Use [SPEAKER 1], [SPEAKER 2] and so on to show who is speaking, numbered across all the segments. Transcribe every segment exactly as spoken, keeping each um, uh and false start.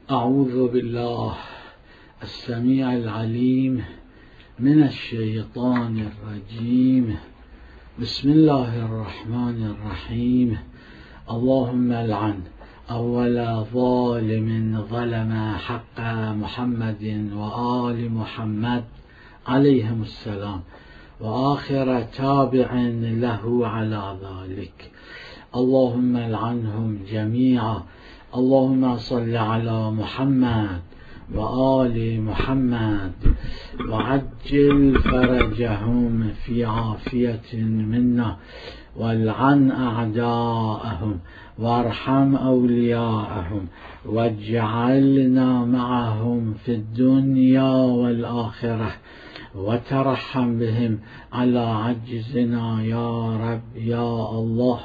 [SPEAKER 1] أعوذ بالله السميع العليم من الشيطان الرجيم. بسم الله الرحمن الرحيم. اللهم العن أول ظالم ظلم حق محمد وآل محمد عليهم السلام، وآخر تابع له على ذلك. اللهم العنهم جميعا. اللهم صل على محمد وآل محمد وعجل فرجهم في عافية منا، والعن أعداءهم وارحم أولياءهم، واجعلنا معهم في الدنيا والآخرة، وترحم بهم على عجزنا يا رب يا الله.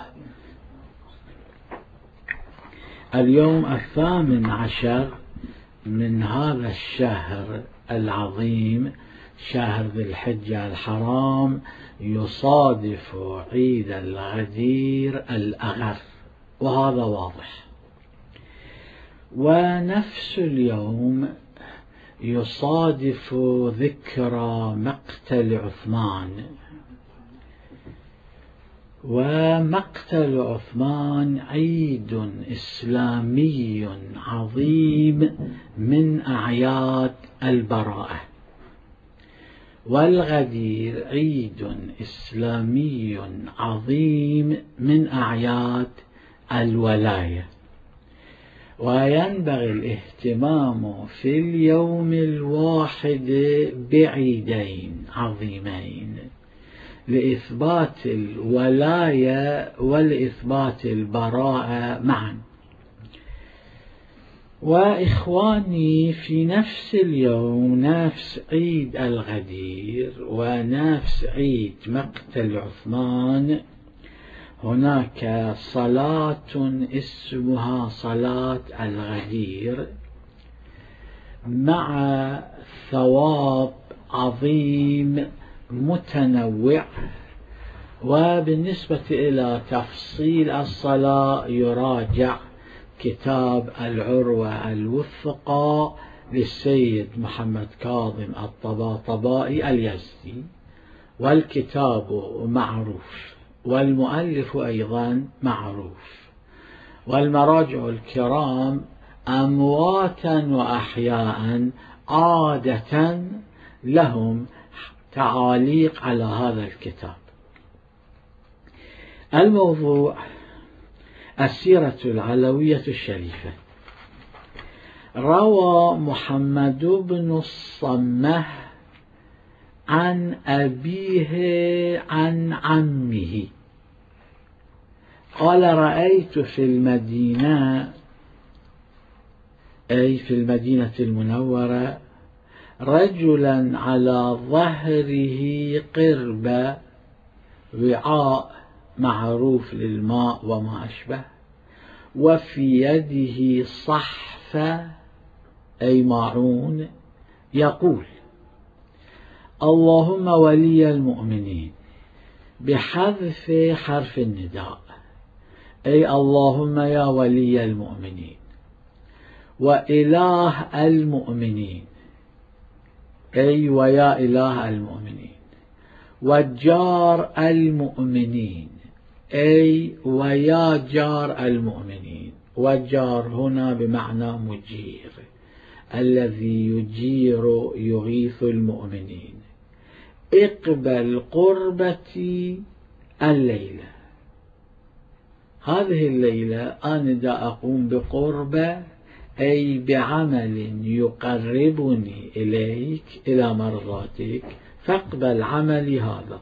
[SPEAKER 1] اليوم الثامن عشر من هذا الشهر العظيم، شهر ذي الحجة الحرام، يصادف عيد الغدير الأغر، وهذا واضح. ونفس اليوم يصادف ذكرى مقتل عثمان، ومقتل عثمان عيد إسلامي عظيم من أعياد البراءة، والغدير عيد إسلامي عظيم من أعياد الولاية. وينبغي الاهتمام في اليوم الواحد بعيدين عظيمين لإثبات الولاية ولإثبات البراءة معا. وإخواني، في نفس اليوم، نفس عيد الغدير ونفس عيد مقتل عثمان، هناك صلاة اسمها صلاة الغدير، مع ثواب عظيم متنوع. وبالنسبة إلى تفصيل الصلاة يراجع كتاب العروة الوثقى للسيد محمد كاظم الطباطبائي اليزدي، والكتاب معروف، والمؤلف أيضا معروف، والمراجع الكرام أمواتا وأحياء عادة لهم تعاليق على هذا الكتاب. الموضوع السيرة العلوية الشريفة. روى محمد بن الصمة عن أبيه عن عمه قال: رأيت في المدينة، أي في المدينة المنورة، رجلا على ظهره قربة، وعاء معروف للماء وما أشبه، وفي يده صحفة أي ماعون، يقول: اللهم ولي المؤمنين، بحذف حرف النداء، أي اللهم يا ولي المؤمنين، وإله المؤمنين، أي ويا إله المؤمنين، وجار المؤمنين، أي ويا جار المؤمنين. وجار هنا بمعنى مجير، الذي يجير يغيث المؤمنين. اقبل قربتي الليلة، هذه الليلة أنا دا أقوم بقربة، أي بعمل يقربني إليك إلى مرضاتك، فاقبل عملي هذا.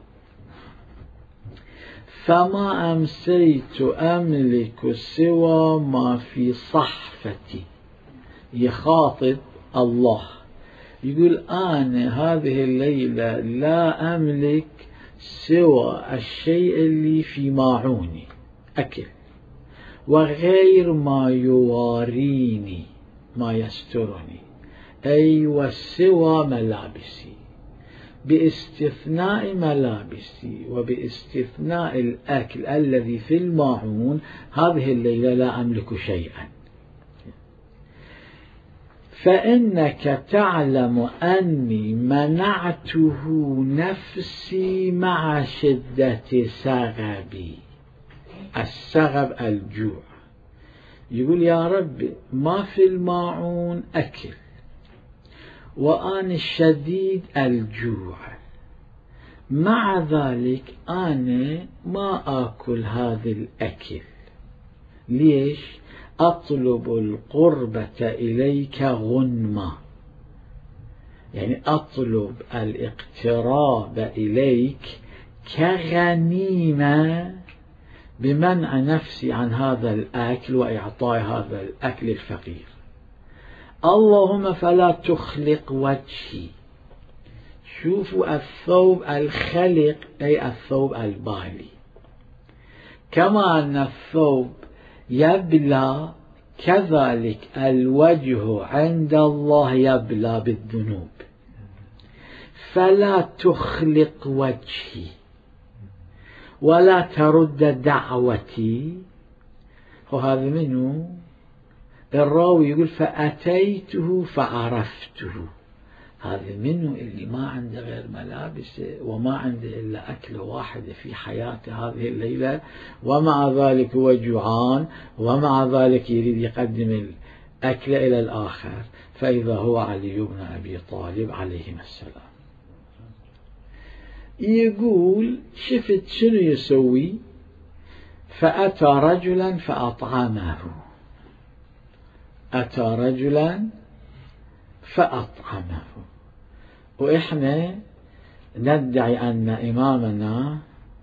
[SPEAKER 1] فما أمسيت أملك سوى ما في صحفتي. يخاطب الله، يقول: أنا هذه الليلة لا أملك سوى الشيء اللي في ماعوني أكل، وغير ما يواريني ما يسترني، أي وسوى ملابسي، باستثناء ملابسي وباستثناء الأكل الذي في الماعون. هذه الليلة لا أملك شيئا. فإنك تعلم أني منعته نفسي مع شدة سغبي. السغب الجوع. يقول يا رب ما في الماعون أكل وأنا الشديد الجوع، مع ذلك أنا ما آكل هذا الأكل. ليش؟ أطلب القربة إليك غنمة، يعني أطلب الاقتراب إليك كغنيمة بمنع نفسي عن هذا الأكل وإعطاء هذا الأكل الفقير. اللهم فلا تخلق وجهي. شوفوا الثوب الخلق أي الثوب البالي، كما أن الثوب يبلى كذلك الوجه عند الله يبلى بالذنوب. فلا تخلق وجهي ولا ترد دعوتي. وهذا منه الراوي يقول فأتيته فعرفته. هذا منه اللي ما عنده غير ملابس وما عنده إلا أكلة واحدة في حياته هذه الليلة، ومع ذلك هو جوعان، ومع ذلك يريد يقدم الأكل إلى الآخر، فإذا هو علي بن أبي طالب عليهما السلام. يقول شفت شنو يسوي؟ فأتى رجلا فأطعمه. أتى رجلا فأطعمه. وإحنا ندعي أن إمامنا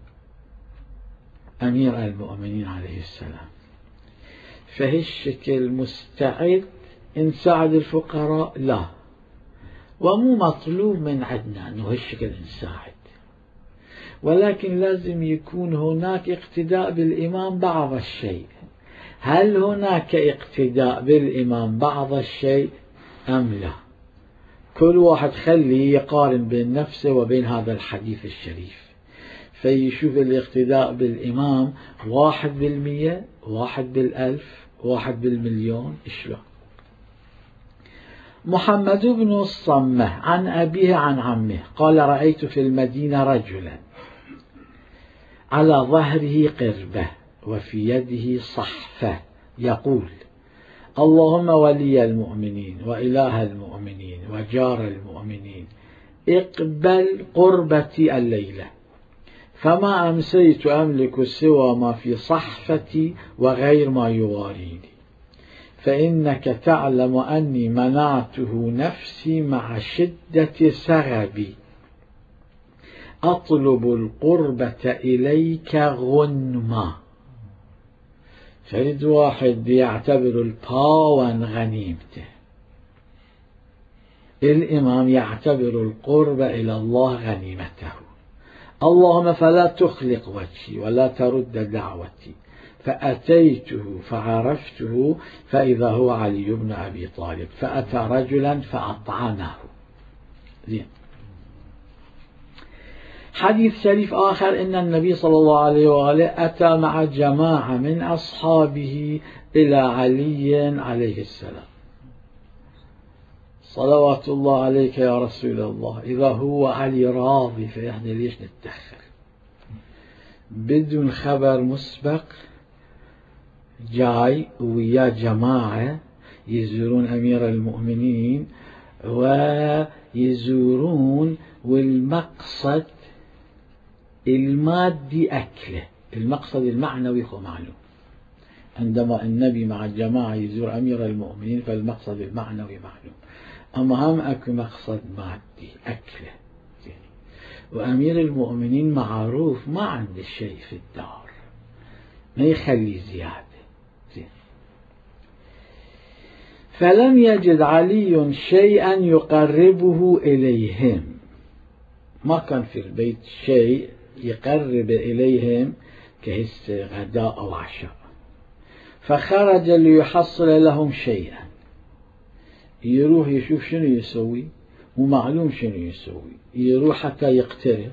[SPEAKER 1] أمير المؤمنين عليه السلام فهالشكل مستعد نساعد الفقراء؟ لا، ومو مطلوب من عندنا أنه هالشكل نساعد، ولكن لازم يكون هناك اقتداء بالإمام بعض الشيء. هل هناك اقتداء بالإمام بعض الشيء أم لا؟ كل واحد خليه يقارن بين نفسه وبين هذا الحديث الشريف، فيشوف الاقتداء بالإمام واحد بالمية، واحد بالألف، واحد بالمليون. إشلون؟ محمد بن الصمة عن أبيه عن عمه قال رأيت في المدينة رجلا على ظهره قربة وفي يده صحفة يقول اللهم ولي المؤمنين وإله المؤمنين وجار المؤمنين اقبل قربتي الليلة، فما أمسيت أملك سوى ما في صحفتي وغير ما يواريني، فإنك تعلم أني منعته نفسي مع شدة سغبي، أطلب القربة إليك غنمة. فرد واحد يعتبر الباون غنيمته، الإمام يعتبر القرب إلى الله غنيمته. اللهم فلا تخلق وجهي ولا ترد دعوتي، فأتيته فعرفته فإذا هو علي بن أبي طالب، فأتى رجلا فأطعمه. زين. حديث شريف آخر إن النبي صلى الله عليه وآله أتى مع جماعة من أصحابه إلى علي عليه السلام، صلوات الله عليك يا رسول الله. إذا هو علي راضي فإحنا ليش نتدخل؟ بدون خبر مسبق جاي ويا جماعة يزورون أمير المؤمنين ويزورون، والمقصد المادي أكله، المقصد المعنوي هو معلوم. عندما النبي مع الجماعة يزور أمير المؤمنين فالمقصد المعنوي معلوم، أما هم أكو مقصد مادي أكله. وأمير المؤمنين معروف ما عنده شيء في الدار، ما يخلي زيادة. فلم يجد علي شيئا يقربه إليهم، ما كان في البيت شيء يقرب إليهم كهس غداء أو عشاء، فخرج ليحصل لهم شيئا. يروح يشوف شنو يسوي، ومعلوم شنو يسوي، يروح حتى يقترب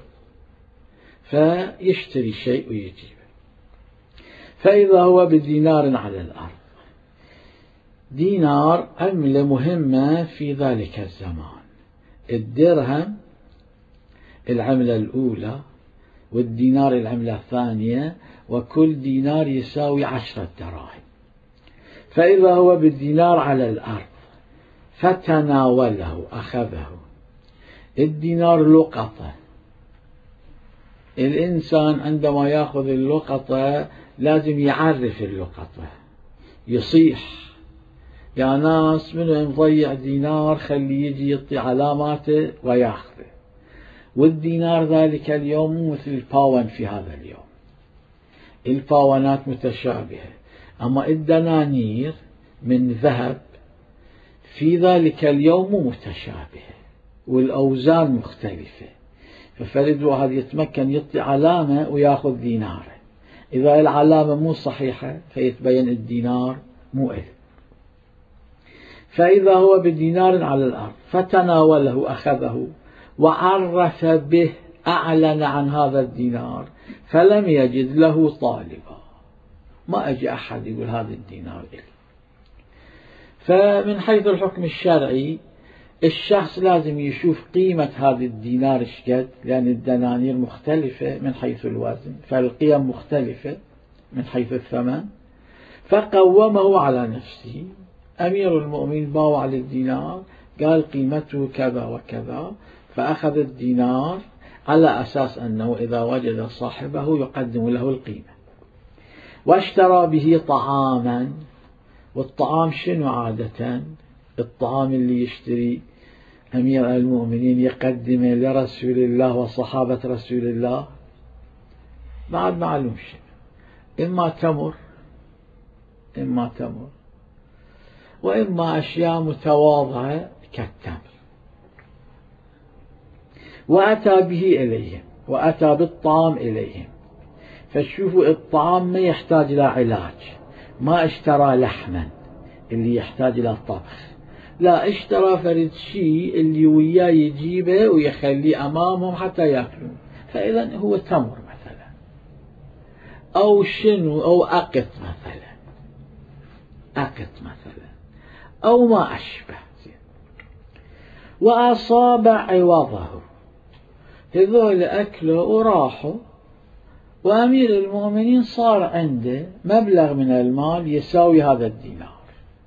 [SPEAKER 1] فيشتري شيء ويجيبه، فإذا هو بدينار على الأرض. دينار عملة مهمة في ذلك الزمان. الدرهم العملة الأولى، والدينار العملة الثانية، وكل دينار يساوي عشرة دراهم. فإذا هو بالدينار على الأرض فتناوله أخذه، الدينار لقطة، الإنسان عندما يأخذ اللقطة لازم يعرف اللقطة، يصيح يا ناس من مضيع دينار خلي يجي يعطي علاماته ويأخذه. والدينار ذلك اليوم مو مثل الباون في هذا اليوم، الباونات متشابهة، أما الدنانير من ذهب في ذلك اليوم مو متشابهة والأوزان مختلفة. ففرد واحد يتمكن يعطي علامة ويأخذ دينار، إذا العلامة مو صحيحة فيتبين الدينار مو إذ. فإذا هو بدينار على الأرض فتناوله أخذه وعرف به، أعلن عن هذا الدينار، فلم يجد له طالبا، ما أجي أحد يقول هذا الدينار إلي. فمن حيث الحكم الشرعي الشخص لازم يشوف قيمة هذا الدينار شقد، لأن الدنانير مختلفة من حيث الوزن، فالقيم مختلفة من حيث الثمن، فقومه على نفسه. أمير المؤمنين باوع للدينار قال قيمته كذا وكذا، فأخذ الدينار على أساس أنه إذا وجد صاحبه يقدم له القيمة، واشترى به طعاما. والطعام شنو عادة؟ الطعام اللي يشتري أمير المؤمنين يقدمه لرسول الله وصحابة رسول الله بعد معلوم شنو، إما تمر إما تمر وإما أشياء متواضعة كالتمر. وأتى به إليهم، وأتى بالطعام إليهم. فشوفوا الطعام ما يحتاج إلى علاج، ما اشترى لحما اللي يحتاج إلى طبخ، لا، اشترى فرد شيء اللي وياه يجيبه ويخليه أمامهم حتى يأكلون. فإذا هو تمر مثلا، أو شنو، أو أقط مثلا، أقط مثلا، أو ما أشبه. وأصاب عوضه، هذول أكله وراحوا، وأمير المؤمنين صار عنده مبلغ من المال يساوي هذا الدينار.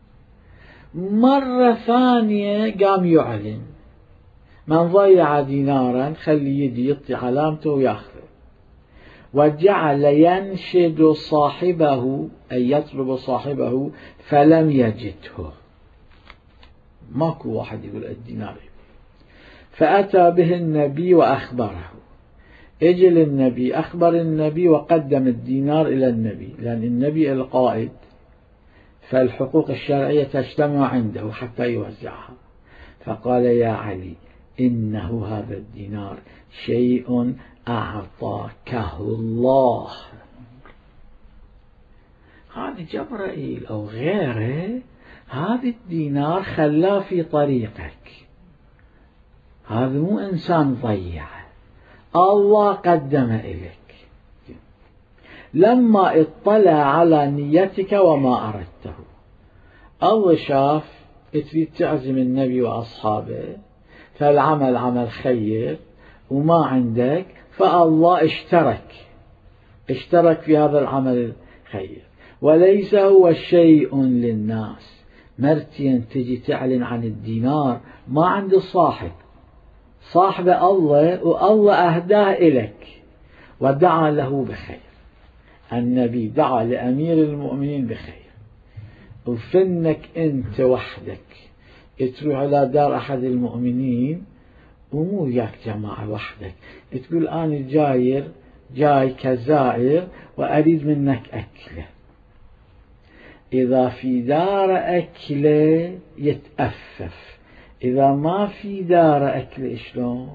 [SPEAKER 1] مرة ثانية قام يعلن من ضيع دينارا خلي يجي يعطي علامته ويأخذه، وجعل ينشد صاحبه أي يطلب صاحبه فلم يجده، ماكو واحد يقول الدينار. فأتى به النبي وأخبره، اجل النبي أخبر النبي وقدم الدينار إلى النبي، لأن النبي القائد فالحقوق الشرعية تجتمع عنده حتى يوزعها. فقال يا علي إنه هذا الدينار شيء أعطاكه الله، هذا جبرائيل أو غيره، هذا الدينار خلاه في طريقك، هذا مو إنسان ضيعه، الله قدم إليك. لما اطلع على نيتك وما أردته، الله شاف تريد تعزم النبي وأصحابه فالعمل عمل خير وما عندك، فالله اشترك اشترك في هذا العمل الخير، وليس هو شيء للناس. مرتين تجي تعلن عن الدينار ما عند الصاحب، صاحب الله، والله أهداه إليك ودعا له بخير. النبي دعا لأمير المؤمنين بخير، وفنك أنت وحدك تروح إلى دار أحد المؤمنين ومو وياك جماعة وحدك، تقول أنا جاير جاي كزائر وأريد منك أكله. إذا في دار أكله يتأفف، إذا ما في دار أكله شلون؟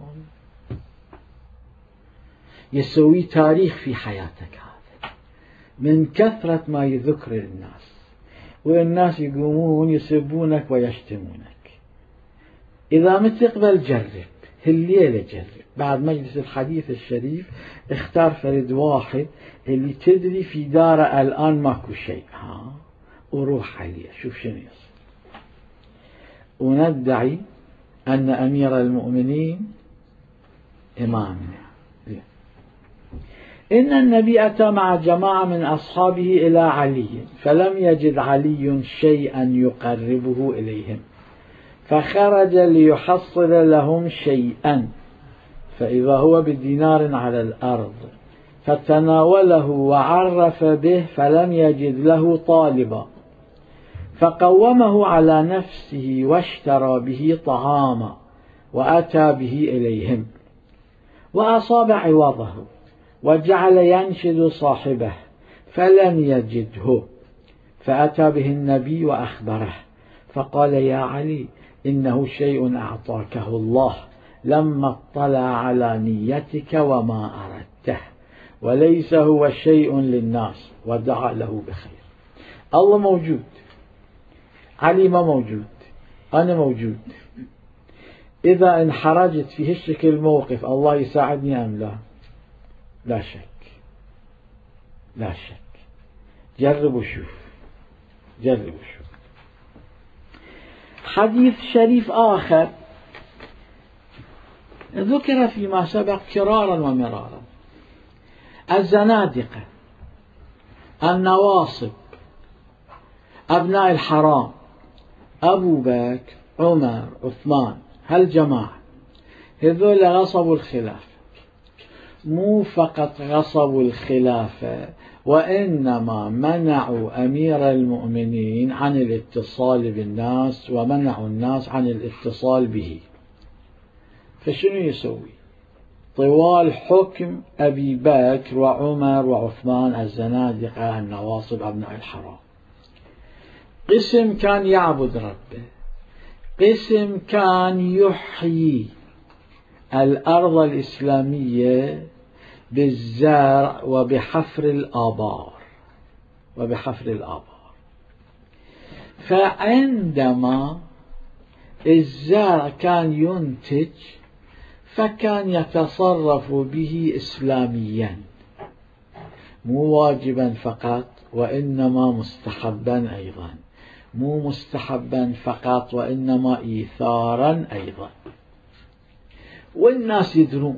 [SPEAKER 1] يسوي تاريخ في حياتك هذا من كثرة ما يذكر الناس، والناس يقومون يسبونك ويشتمونك. إذا ما تقبل جرب هالليلة، جرب بعد مجلس الحديث الشريف اختار فرد واحد اللي تدري في داره الآن ماكو شيء، ها، وروح عليه شوف شنو يصير. وندعي أن أمير المؤمنين إمامنا. إن النبي أتى مع جماعة من أصحابه إلى علي فلم يجد علي شيئا يقربه إليهم، فخرج ليحصل لهم شيئا، فإذا هو بدينار على الأرض، فتناوله وعرف به فلم يجد له طالبا، فقومه على نفسه واشترى به طعاما وأتى به إليهم، وأصاب عوضه وجعل ينشد صاحبه فلم يجده، فأتى به النبي وأخبره، فقال: يا علي، إنه شيء أعطاكه الله لما اطلع على نيتك وما أردته، وليس هو شيء للناس، ودعا له بخير. الله موجود، علي ما موجود، أنا موجود. إذا انحرجت في هالشكل الموقف الله يساعدني أم لا؟ لا شك، لا شك. جرب وشوف، جرب وشوف. حديث شريف آخر ذكر فيما سبق كرارا ومرارا: الزنادقة، النواصب، أبناء الحرام، أبو بكر، عمر، عثمان، هالجماعة هذول غصبوا الخلافة. مو فقط غصبوا الخلافة، وإنما منعوا أمير المؤمنين عن الاتصال بالناس، ومنعوا الناس عن الاتصال به. فشنو يسوي؟ طوال حكم أبي بكر وعمر وعثمان الزنادقة النواصب أبناء الحرام، قسم كان يعبد ربه، قسم كان يحيي الأرض الإسلامية بالزرع وبحفر الآبار وبحفر الآبار. فعندما الزرع كان ينتج فكان يتصرف به إسلاميا، مو واجبا فقط وإنما مستحبا أيضا، مو مستحبا فقط وإنما إيثارا أيضا. والناس يدرون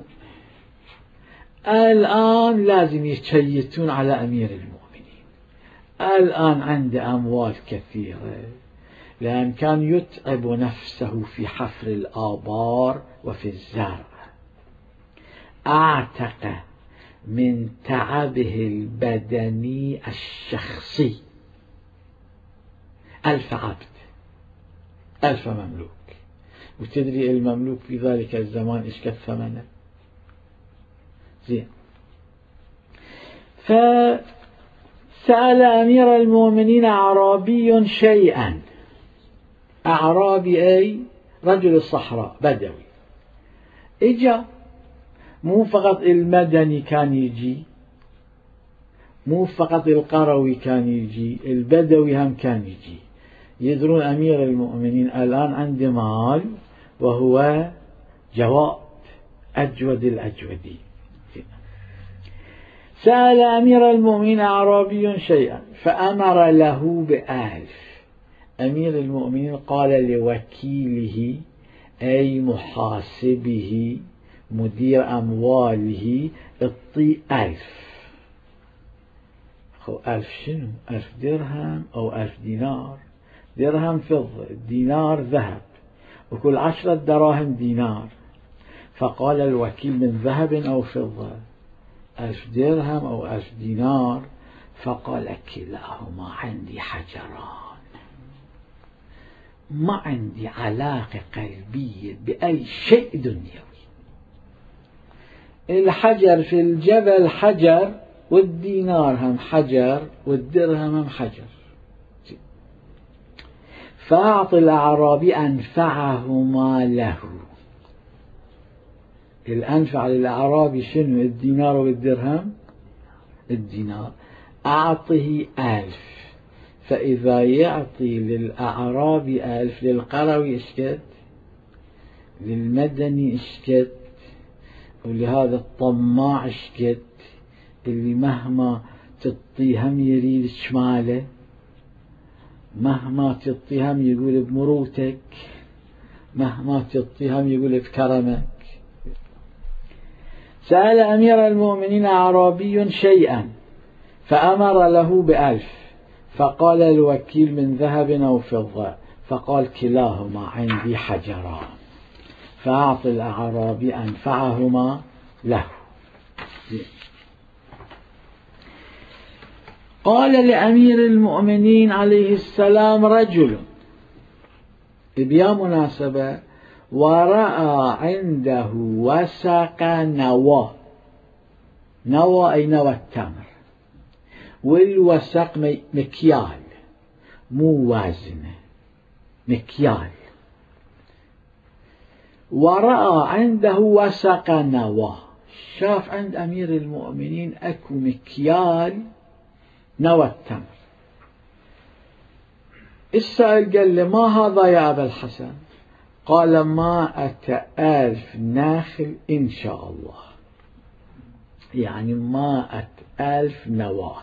[SPEAKER 1] الآن لازم يتشيتون على أمير المؤمنين، الآن عنده أموال كثيرة، لأن كان يتعب نفسه في حفر الآبار وفي الزرع، أعتق من تعبه البدني الشخصي ألف عبد، ألف مملوك. وتدري المملوك في ذلك الزمان إيش كان ثمنه؟ زين. فسأل أمير المؤمنين أعرابي شيئا، أعرابي أي رجل الصحراء بدوي، إجا. مو فقط المدني كان يجي، مو فقط القروي كان يجي، البدوي هم كان يجي. يدرون أمير المؤمنين الآن عنده مال وهو جواد أجود الأجودي. سأل أمير المؤمنين أعرابي شيئا فأمر له بألف. أمير المؤمنين قال لوكيله أي محاسبه مدير أمواله: اعطي ألف. خو ألف شنو؟ ألف درهم أو ألف دينار؟ درهم فضة، دينار ذهب، وكل عشرة دراهم دينار. فقال الوكيل: من ذهب أو فضة؟ ألف درهم أو ألف دينار؟ فقال: كلاهما عندي حجران، ما عندي علاقة قلبية بأي شيء دنيوي. الحجر في الجبل حجر، والدينار هم حجر، والدرهم هم حجر. فأعطي الأعرابي أنفعهما له. الأنفع للأعرابي شنو؟ الدينار والدرهم؟ الدينار. أعطه ألف. فإذا يعطي للأعرابي ألف، للقروي إشكت، للمدني إشكت، ولهذا الطماع إشكت، اللي مهما تعطيه هم يريد شماله، مهما تعطيه هم يقول بمروتك. مهما تعطيهم يقول بكرمك. سأل أمير المؤمنين أعرابي شيئا فأمر له بألف، فقال الوكيل من ذهب أو فضة، فقال كلاهما عندي حجران، فأعطي الأعرابي أنفعهما له. قال لأمير المؤمنين عليه السلام رجل بيا مناسبة ورأى عنده وسق نوى، نوى أي نوى التمر، والوسق مكيال مو وازنة، مكيال. ورأى عنده وسق نوى، شاف عند أمير المؤمنين أكو مكيال نوى التمر. السائل قال له ما هذا يا أبا الحسن؟ قال مائة ألف ناخل إن شاء الله، يعني مائة ألف نواة.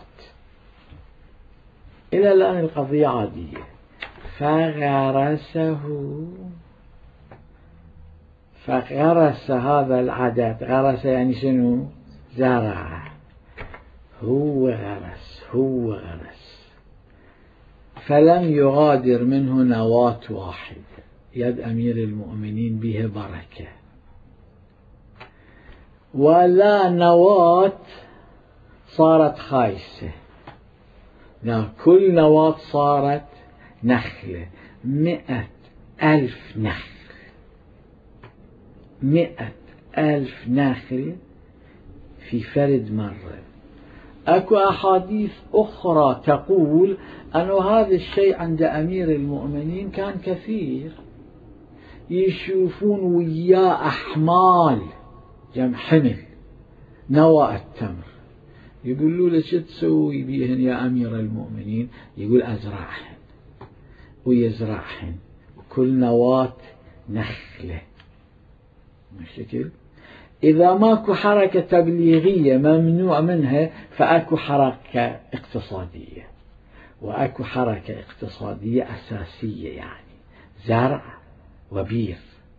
[SPEAKER 1] إلى الآن القضية عادية. فغرسه، فغرس هذا العدد، غرس يعني شنو؟ زرع، هو غرس، هو غرس، فلم يغادر منه نواة واحدة. يد أمير المؤمنين بها بركة، ولا نواة صارت خايسة، لا، كل نواة صارت نخلة. مئة ألف نخل، مئة ألف نخل في فرد مرة. أكو أحاديث أخرى تقول أن هذا الشيء عند أمير المؤمنين كان كثير، يشوفون وياه أحمال جمع حمل نوى التمر، يقولوا له شو تسوي بيهن يا أمير المؤمنين؟ يقول أزرعهن، ويزرعهن، كل نواة نخلة. مشكل إذا ماكو حركة تبليغية ممنوع منها، فأكو حركة اقتصادية، وأكو حركة اقتصادية أساسية، يعني زرع وبير.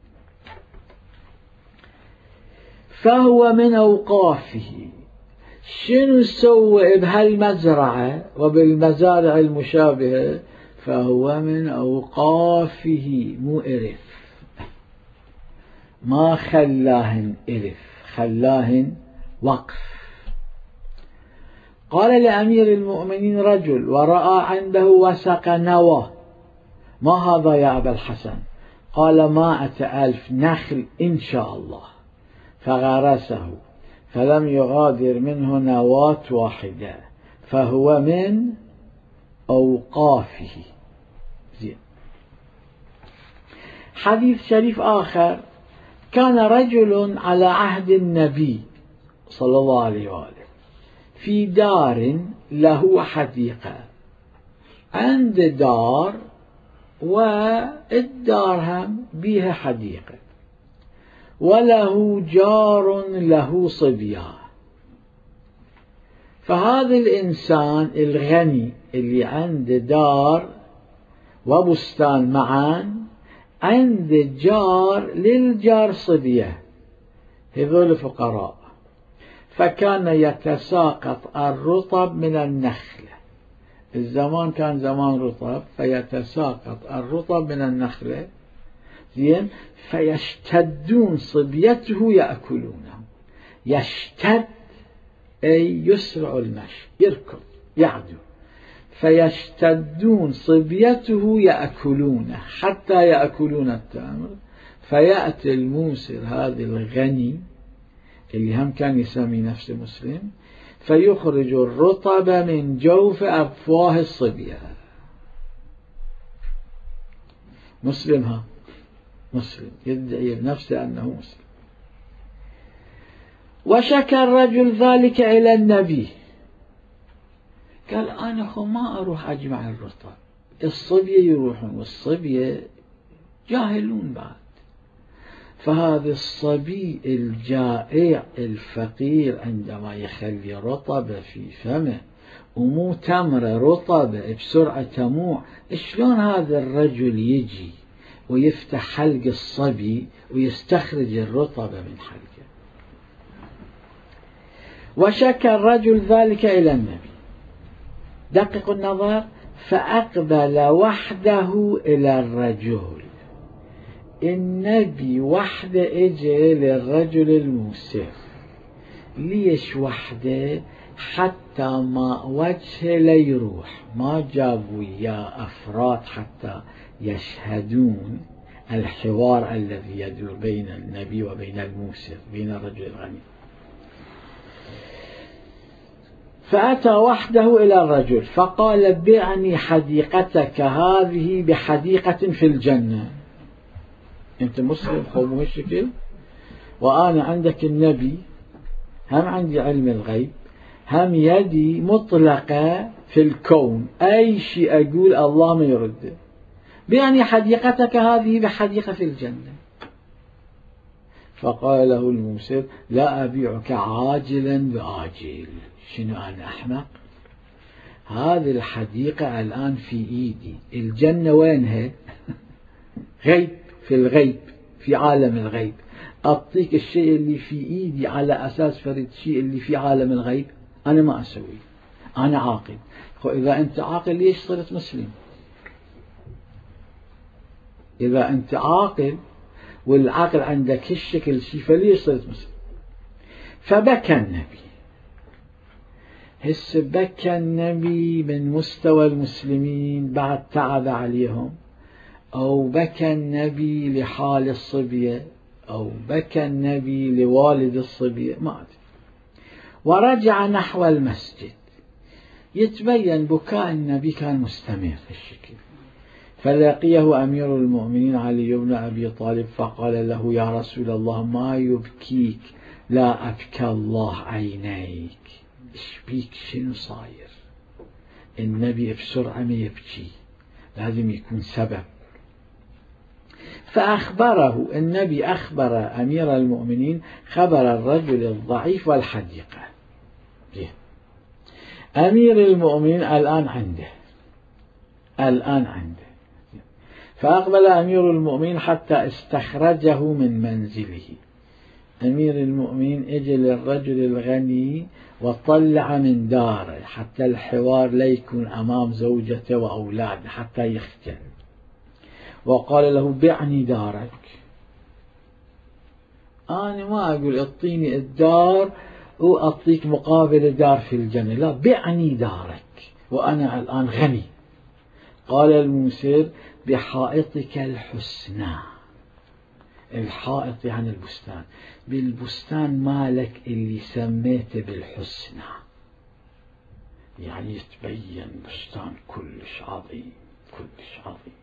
[SPEAKER 1] فهو من أوقافه. شنو سوى بهالمزرعة وبالمزارع المشابهة؟ فهو من أوقافه، مو إرث، ما خلاهن إرث، خلاهن وقف. قال لأمير المؤمنين رجل ورأى عنده وسق نوى، ما هذا يا أبا الحسن؟ قال مائة ألف نخل إن شاء الله، فغرسه فلم يغادر منه نواة واحدة، فهو من أوقافه. زين. حديث شريف آخر: كان رجل على عهد النبي صلى الله عليه وآله في دار له حديقة، عند دار والدار هم بها حديقة، وله جار له صبيان. فهذا الإنسان الغني اللي عنده دار وبستان معا، عند جار للجار صبية، هذول فقراء، فكان يتساقط الرطب من النخلة. الزمان كان زمان رطب، فيتساقط الرطب من النخلة، زين، فيشتدون صبيته يأكلونه. يشتد أي يسرع المشي، يركض يعدو، فيشتدون صبيته يأكلونه حتى يأكلون التمر. فيأتي الموسر هذا الغني اللي هم كان يسمي نفسه مسلم، فيخرج الرطب من جوف أفواه الصبية. مسلم، ها مسلم، يدعي بنفسه أنه مسلم. وشكى الرجل ذلك إلى النبي، قال أنا خو ما أروح أجمع الرطب، الصبية يروحون، والصبية جاهلون بعد. فهذا الصبي الجائع الفقير عندما يخلي رطب في فمه، ومو تمرة رطبة بسرعة تموع، شلون هذا الرجل يجي ويفتح حلق الصبي ويستخرج الرطب من حلقه. وشكى الرجل ذلك إلى النبي، دققوا النظر، فأقبل وحده إلى الرجل. النبي وحده اجى للرجل الموسر. ليش وحده؟ حتى ما وجهه ليروح، ما جابوا وياه أفراد حتى يشهدون الحوار الذي يدور بين النبي وبين الموسر، بين الرجل الغني. فأتى وحده إلى الرجل فقال: بعني حديقتك هذه بحديقة في الجنة. أنت مسلم قوم هالشكل، وأنا عندك النبي، هم عندي علم الغيب، هم يدي مطلقة في الكون، أي شيء أقول الله ما يرده. بعني حديقتك هذه بحديقة في الجنة. فقال له الموسر: لا أبيعك عاجلا بآجل. شنو أنا أحمق؟ هذه الحديقة الآن في إيدي، الجنة وينها؟ غيب، في الغيب، في عالم الغيب. أعطيك الشيء اللي في إيدي على أساس فرد شيء اللي في عالم الغيب؟ أنا ما أسوي، أنا عاقل. إذا أنت عاقل ليش صرت مسلم؟ إذا أنت عاقل والعقل عندك هالشكل شيء فليش صرت مسلم؟ فبكى النبي. هسه بكى النبي من مستوى المسلمين بعد تعب عليهم، أو بكى النبي لحال الصبية، أو بكى النبي لوالد الصبية، ما أدري. ورجع نحو المسجد. يتبين بكاء النبي كان مستمر هالشكل. فلقيه أمير المؤمنين علي بن أبي طالب فقال له: يا رسول الله، ما يبكيك؟ لا أبكى الله عينيك. إيش بيك؟ شنو صاير؟ النبي بسرعة ما يبكي، لازم يكون سبب. فأخبره النبي، أخبر أمير المؤمنين خبر الرجل الضعيف والحديقة. أمير المؤمنين الآن عنده الآن عنده فأقبل أمير المؤمنين حتى استخرجه من منزله. أمير المؤمنين اجى للرجل الغني وطلع من داره حتى الحوار لا يكون أمام زوجته وأولاده حتى يخجل، وقال له: بعني دارك. أنا ما أقول اعطيني الدار وأعطيك مقابل دار في الجنة، لا، بعني دارك وأنا الآن غني. قال الموسر: بحائطك الحسنى. الحائط يعني البستان، بالبستان مالك اللي سميته بالحسنى، يعني يتبين بستان كلش عظيم كلش عظيم.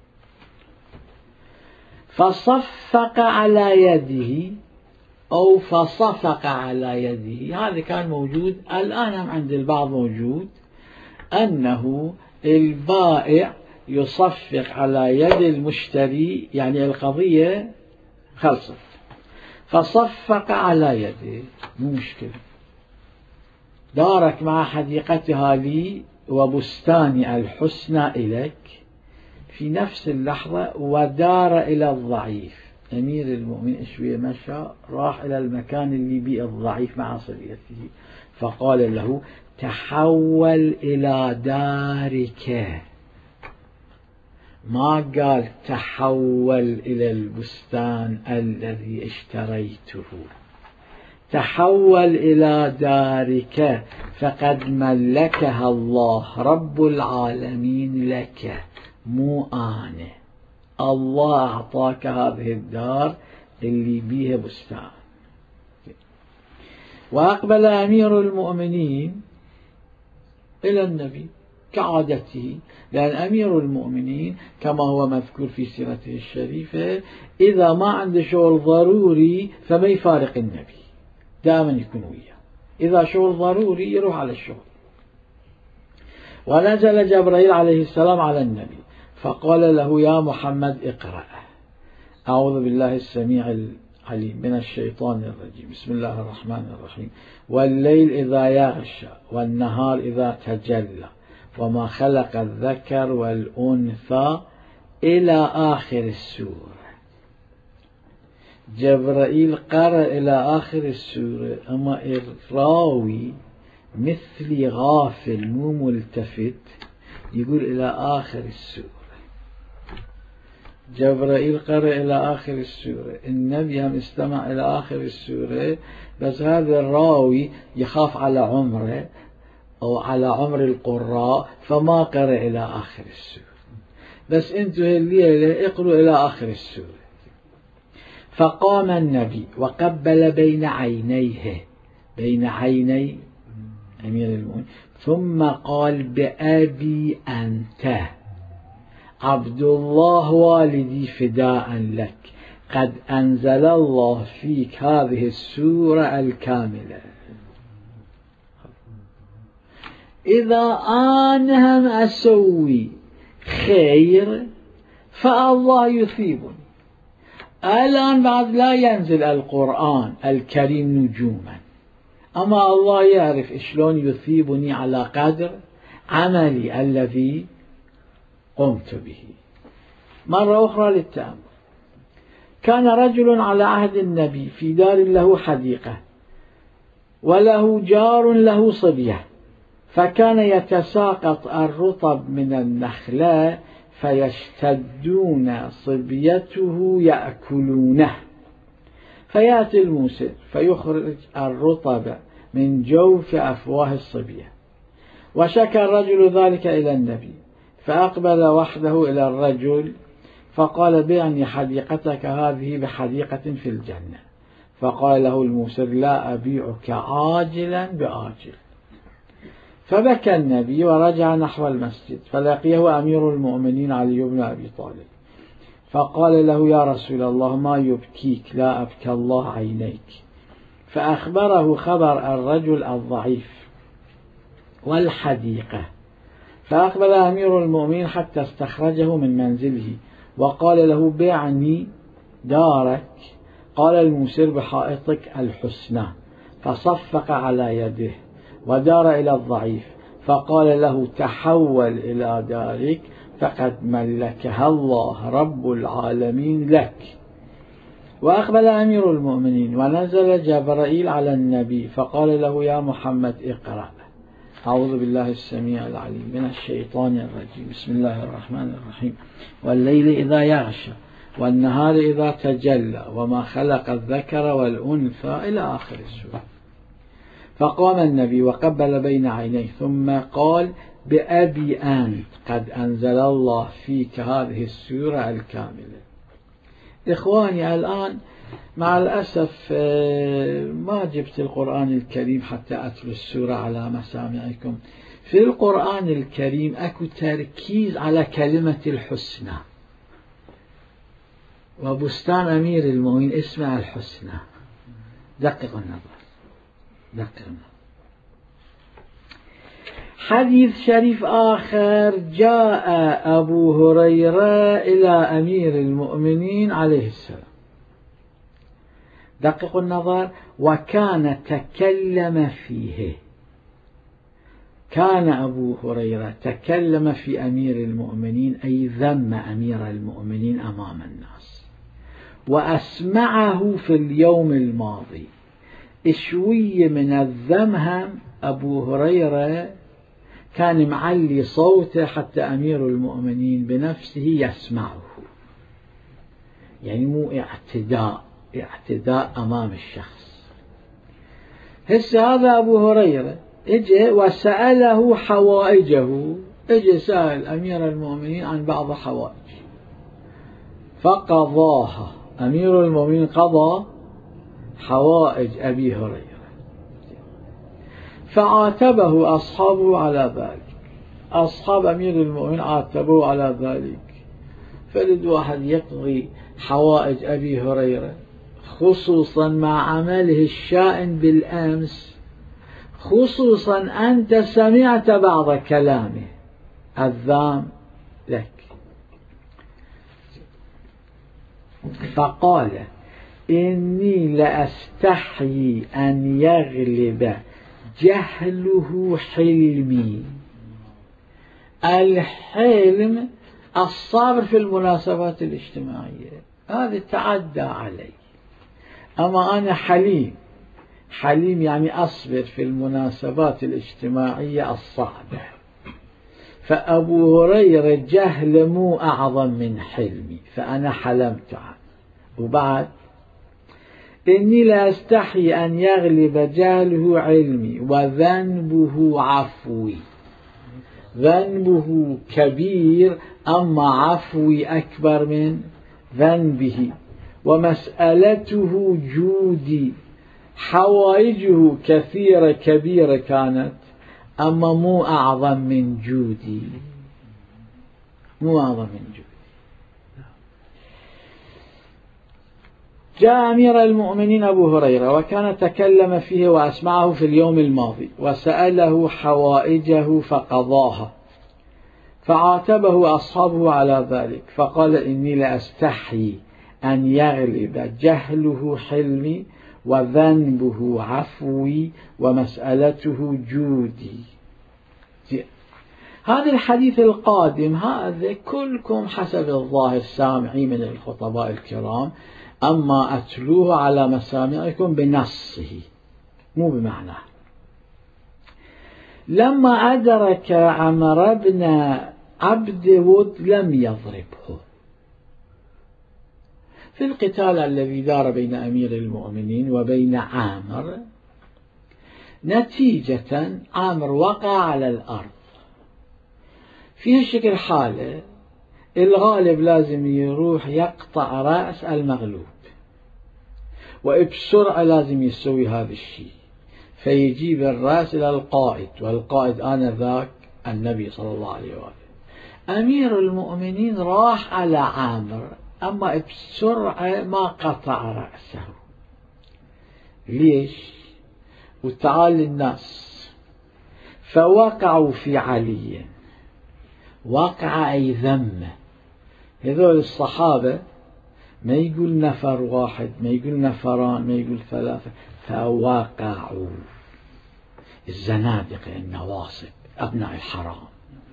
[SPEAKER 1] فصفق على يده أو فصفق على يده. هذا كان موجود، الآن هم عند البعض موجود، أنه البائع يصفق على يد المشتري، يعني القضية خلصت. فصفق على يده، مو مشكلة، دارك مع حديقتها لي وبستاني الحسنى إليك. في نفس اللحظة ودار إلى الضعيف. أمير المؤمنين شوية مشى، راح إلى المكان اللي بيه الضعيف مع صبيته، فقال له: تحول إلى دارك. ما قال تحول إلى البستان الذي اشتريته، تحول إلى دارك، فقد ملكها الله رب العالمين لك، مو أنا. الله أعطاك هذه الدار اللي بيها بستان. وأقبل أمير المؤمنين إلى النبي كعادته، لأن أمير المؤمنين كما هو مذكور في سيرته الشريفة إذا ما عنده شغل ضروري فما يفارق النبي، دائما يكون وياه. إذا شغل ضروري يروح على الشغل. ونزل جبرائيل عليه السلام على النبي فقال له: يا محمد اقرأ. أعوذ بالله السميع العليم من الشيطان الرجيم. بسم الله الرحمن الرحيم. والليل إذا يغشى والنهار إذا تجلى وما خلق الذكر والأنثى إلى آخر السورة. جبرائيل قرأ إلى آخر السورة، أما الراوي مثلي غافل مو ملتفت يقول إلى آخر السورة. جبرائيل قرأ إلى آخر السورة، النبي هم استمع إلى آخر السورة، بس هذا الراوي يخاف على عمره أو على عمر القراء فما قرأ إلى آخر السورة. بس أنتم الليلة اقرأوا إلى آخر السورة. فقام النبي وقبل بين عينيه، بين عيني أمير المؤمنين، ثم قال بأبي أنت عبد الله والدي فداء لك، قد أنزل الله فيك هذه السورة الكاملة. إذا أنهم أسوي خير فالله يثيبني. الآن بعد لا ينزل القرآن الكريم نجوما، أما الله يعرف شلون يثيبني على قدر عملي الذي قمت به. مرة أخرى للتأمل. كان رجل على عهد النبي في دار له حديقة وله جار له صبية، فكان يتساقط الرطب من النخلة فيشتدون صبيته يأكلونه، فيأتي الموسر فيخرج الرطب من جوف أفواه الصبية. وشكى الرجل ذلك إلى النبي، فأقبل وحده إلى الرجل فقال بعني حديقتك هذه بحديقة في الجنة. فقال له الموسر لا أبيعك عاجلا بآجل. فبكى النبي ورجع نحو المسجد، فلقيه أمير المؤمنين علي بن أبي طالب، فقال له يا رسول الله ما يبكيك؟ لا أبكى الله عينيك. فأخبره خبر الرجل الضعيف والحديقة. فأقبل أمير المؤمنين حتى استخرجه من منزله وقال له بعني دارك. قال الموسر بحائطك الحسنى، فصفق على يده ودار إلى الضعيف فقال له تحول إلى دارك فقد ملكها الله رب العالمين لك. وأقبل أمير المؤمنين ونزل جبرائيل على النبي فقال له يا محمد اقرأ. أعوذ بالله السميع العليم من الشيطان الرجيم. بسم الله الرحمن الرحيم. والليل إذا يغشى والنهار إذا تجلى وما خلق الذكر والأنثى إلى آخر السورة. فقام النبي وقبل بين عينيه ثم قال بأبي أنت قد أنزل الله فيك هذه السورة الكاملة. إخواني الآن مع الأسف ما جبت القرآن الكريم حتى أتلو السورة على مسامعكم. في القرآن الكريم أكو تركيز على كلمة الحسنى، وبستان أمير المؤمنين اسمها الحسنى. دققوا النظر، دققوا النظر. حديث شريف آخر جاء أبو هريرة إلى أمير المؤمنين عليه السلام، دققوا النظر، وكان تكلم فيه. كان أبو هريرة تكلم في أمير المؤمنين أي ذم أمير المؤمنين أمام الناس، وأسمعه في اليوم الماضي شوية من الذم. أبو هريرة كان معلي صوته حتى أمير المؤمنين بنفسه يسمعه، يعني مو اعتداء، اعتداء أمام الشخص. هسه هذا أبو هريرة اجى وسأله حوائجه، اجى سأل أمير المؤمنين عن بعض حوائج فقضاها. أمير المؤمنين قضى حوائج أبي هريرة، فعاتبه أصحابه على ذلك. أصحاب أمير المؤمنين عاتبوه على ذلك. فرد واحد يقضي حوائج أبي هريرة خصوصا مع عمله الشائن بالأمس، خصوصا أنت سمعت بعض كلامه الذام لك. فقال إني لأستحيي أن يغلب جهله حلمي. الحلم الصابر في المناسبات الاجتماعية هذا تعدى علي، أما أنا حليم. حليم يعني أصبر في المناسبات الاجتماعية الصعبة. فأبو هريرة جهل مو أعظم من حلمي، فأنا حلمت عنه. وبعد إني لا أستحي أن يغلب جهله علمي وذنبه عفوي. ذنبه كبير أما عفوي أكبر من ذنبه، ومسألته جودي. حوائجه كثيرة كبيرة كانت، أما مو أعظم من جودي، مو أعظم من جودي. جاء أمير المؤمنين أبو هريرة وكان تكلم فيه وأسمعه في اليوم الماضي، وسأله حوائجه فقضاها، فعاتبه أصحابه على ذلك، فقال إني لأستحي أن يغلب جهله حلمي وذنبه عفوي ومسألته جودي. هذا الحديث القادم هذا كلكم حسب الظاهر سامعي من الخطباء الكرام، أما أتلوه على مسامعكم بنصه مو بمعناه. لما أدرك عمرو بن عبد ود لم يضربه في القتال الذي دار بين أمير المؤمنين وبين عامر. نتيجة عامر وقع على الأرض. في هالشكل حالة الغالب لازم يروح يقطع رأس المغلوب، وبسرعة لازم يسوي هذا الشيء، فيجيب الرأس إلى القائد، والقائد آنذاك النبي صلى الله عليه وآله. أمير المؤمنين راح على عامر، أما بسرعة ما قطع رأسه. ليش؟ وتعال الناس فوقعوا في علي. وقع أي ذمه. هذول الصحابة ما يقول نفر واحد، ما يقول نفران، ما يقول ثلاثة، فوقعوا. الزنادقة النواصب أبناء الحرام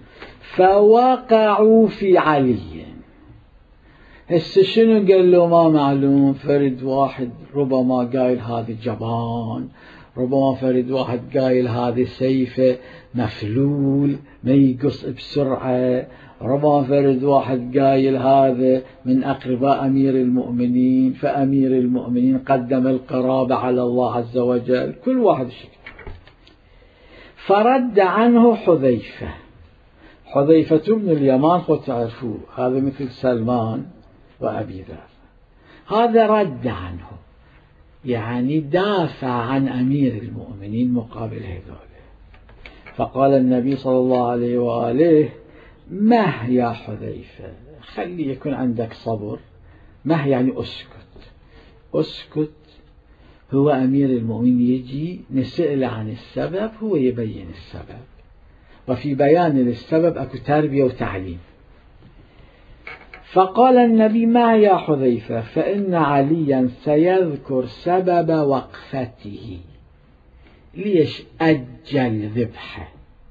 [SPEAKER 1] فوقعوا في علي. هسه شنو قال له ما معلوم. فرد واحد ربما قايل هذا جبان، ربما فرد واحد قايل هذا سيفه مفلول ما يقص بسرعة، ربما فرد واحد قايل هذا من أقرباء أمير المؤمنين، فأمير المؤمنين قدم القرابة على الله عز وجل. كل واحد شيء. فرد عنه حذيفة. حذيفة بن اليمان خذ تعرفوه، هذا مثل سلمان وأبي ذر. هذا رد عنه، يعني دافع عن أمير المؤمنين مقابل هذول. فقال النبي صلى الله عليه وآله: مه يا حذيفة، خلي يكون عندك صبر. مه يعني أسكت. أسكت. هو أمير المؤمنين يجي نسأل عن السبب، هو يبين السبب، وفي بيان السبب أكو تربية وتعليم. فقال النبي: ما يا حذيفة، فإن عليا سيذكر سبب وقفته. ليش أجل ذبحه؟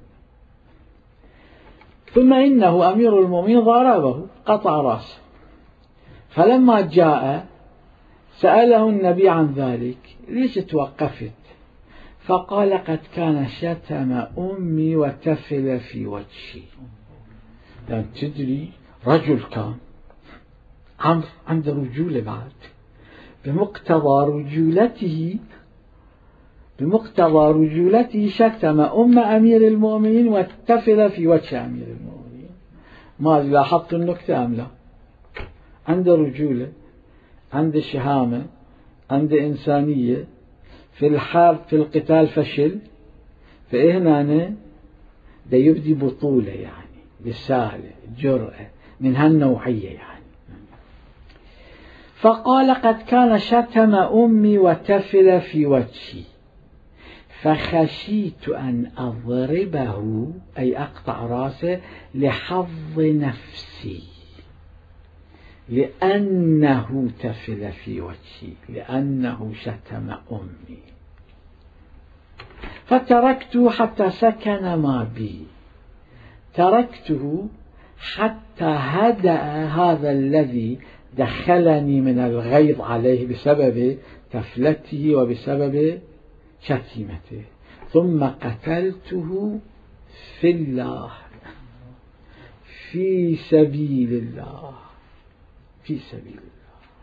[SPEAKER 1] ثم إنه أمير المؤمنين ضربه قطع رأسه. فلما جاء سأله النبي عن ذلك: ليش توقفت؟ فقال: قد كان شتم أمي وتفل في وجهي. لم تدري رجل كان عنده رجولة بعد، بمقتضى رجولته بمقتضى رجولته شتم أم أمير المؤمنين وتفل في وجه أمير المؤمنين. ما لاحظت النكتة أم لا؟ عنده رجولة، عنده شهامة، عنده إنسانية. في الحرب في القتال فشل، فهنا ده يبدي بطولة، يعني رسالة جرأة من هالنوعية يعني. فقال: قد كان شتم أمي وتفل في وجهي، فخشيت أن أضربه، أي أقطع رأسه، لحظ نفسي، لأنه تفل في وجهي، لأنه شتم أمي. فتركته حتى سكن ما بي. تركته حتى هدأ هذا الذي دخلني من الغيظ عليه بسبب تفلته وبسبب شتيمته، ثم قتلته في الله، في سبيل الله، في سبيل الله.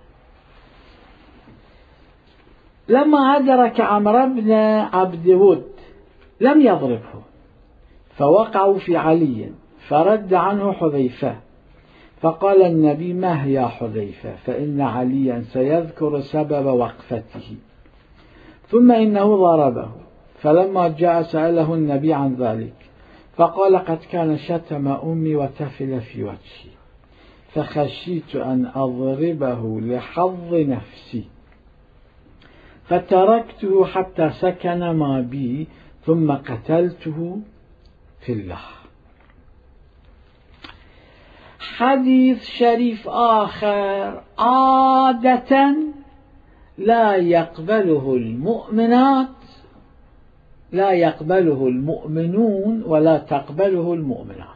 [SPEAKER 1] لما أدرك عمرو بن عبد ود لم يضربه، فوقعوا في علي، فرد عنه حذيفة، فقال النبي: مه يا حذيفة، فإن عليا سيذكر سبب وقفته. ثم إنه ضربه، فلما جاء سأله النبي عن ذلك، فقال: قد كان شتم أمي وتفل في وجهي، فخشيت أن أضربه لحظ نفسي، فتركته حتى سكن ما بي، ثم قتلته في الله. حديث شريف آخر عادة لا يقبله المؤمنات، لا يقبله المؤمنون ولا تقبله المؤمنات.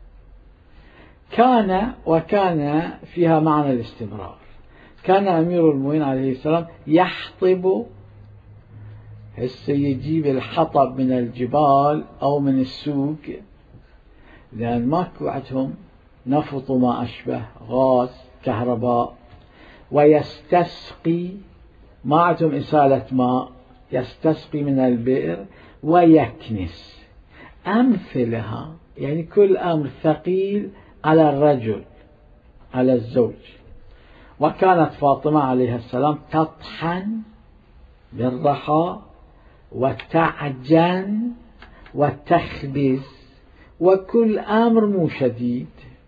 [SPEAKER 1] كان وكان فيها معنى الاستمرار. كان أمير المؤمنين عليه السلام يحطب، هسه يجيب الحطب من الجبال أو من السوق، لأن ماكو عندهم نفط وما أشبه، غاز، كهرباء، ويستسقي، ما عندهم إسالة ماء، يستسقي من البئر، ويكنس. أمثلها يعني كل أمر ثقيل على الرجل، على الزوج. وكانت فاطمة عليه السلام تطحن بالرحى وتعجن وتخبز، وكل أمر مو شديد.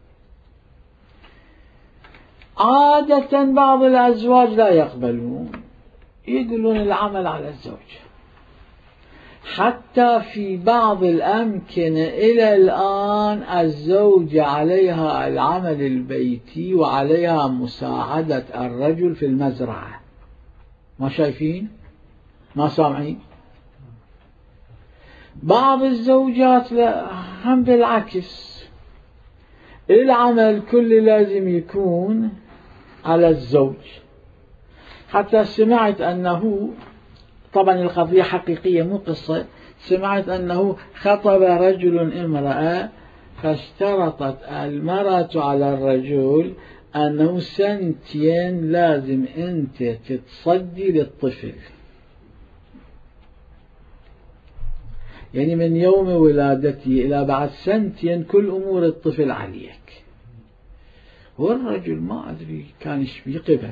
[SPEAKER 1] عادة بعض الأزواج لا يقبلون، يقولون العمل على الزوج. حتى في بعض الأمكنة إلى الآن الزوجة عليها العمل البيتي وعليها مساعدة الرجل في المزرعة. ما شايفين؟ ما سامعين؟ بعض الزوجات لا، هم بالعكس، العمل كله لازم يكون على الزوج. حتى سمعت أنه، طبعا القضية حقيقية مو قصة، سمعت أنه خطب رجل امرأة، فاشترطت المرأة على الرجل أنه سنتين لازم أنت تتصدي للطفل، يعني من يوم ولادته إلى بعد سنتين كل أمور الطفل عليك. والرجل ما أدري كان إيش بيقبل،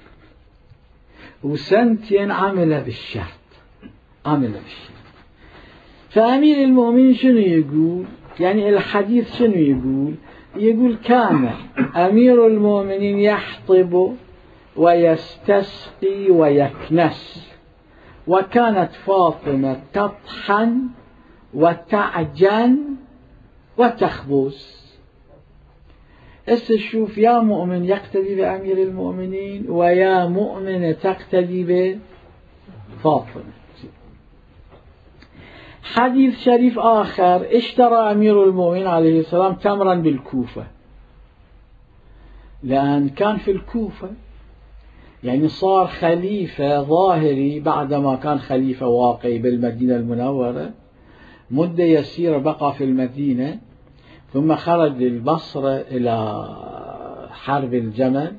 [SPEAKER 1] وسنتين عمل بالشرط، عمل بالشرط. فأمير المؤمنين شنو يقول؟ يعني الحديث شنو يقول؟ يقول كان أمير المؤمنين يحطب ويستسقي ويكنس، وكانت فاطمة تطحن وتعجن وتخبز. شوف، يا مؤمن يقتدي بأمير المؤمنين، ويا مؤمنة تقتدي بفاطمة. حديث شريف آخر: اشترى أمير المؤمنين عليه السلام تمرا بالكوفة، لأن كان في الكوفة، يعني صار خليفة ظاهري بعدما كان خليفة واقعي بالمدينة المنورة. مدة يسيرة بقى في المدينة، ثم خرج للبصرة إلى حرب الجمل،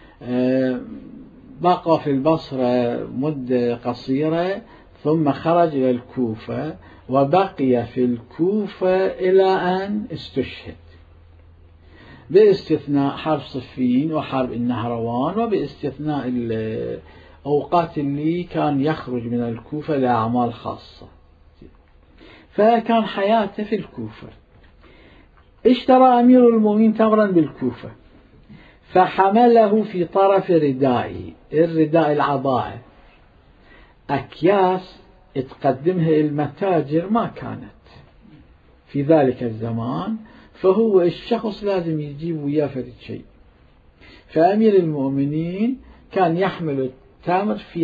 [SPEAKER 1] بقى في البصرة مدة قصيرة، ثم خرج إلى الكوفة، وبقي في الكوفة إلى أن استشهد، باستثناء حرب صفين وحرب النهروان، وباستثناء الأوقات اللي كان يخرج من الكوفة لأعمال خاصة. فكان حياته في الكوفة. اشترى أمير المؤمنين تمرا بالكوفة، فحمله في طرف ردائه، الرداء العباءة. أكياس تقدمها المتاجر ما كانت في ذلك الزمان، فهو الشخص لازم يجيب وياه فرد شيء. فأمير المؤمنين كان يحمل التمر في طرفه، أي في آخر عباءته.